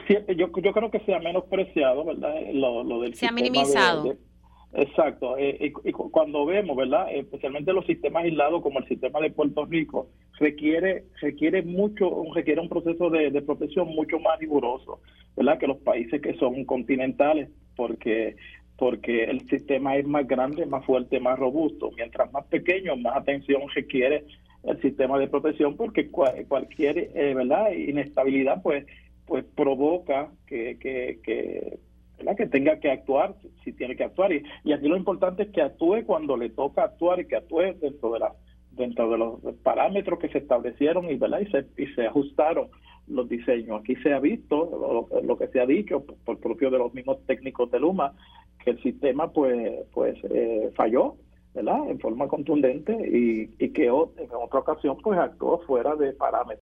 Sí, yo creo que se ha menospreciado, ¿verdad? Lo del Se ha sistema minimizado. exacto. Cuando vemos, ¿verdad? Especialmente los sistemas aislados como el sistema de Puerto Rico, requiere un proceso de protección mucho más riguroso, ¿verdad? Que los países que son continentales, porque el sistema es más grande, más fuerte, más robusto. Mientras más pequeño, más atención requiere el sistema de protección, porque cualquier, ¿verdad? Inestabilidad, pues provoca ¿verdad? Que tenga que actuar, si tiene que actuar. Y aquí lo importante es que actúe cuando le toca actuar, y que actúe dentro de los parámetros que se establecieron, y ¿verdad? Y se ajustaron los diseños. Aquí se ha visto lo que se ha dicho por propio de los mismos técnicos de Luma, que el sistema pues falló, ¿verdad? En forma contundente, y que en otra ocasión pues actuó fuera de parámetros.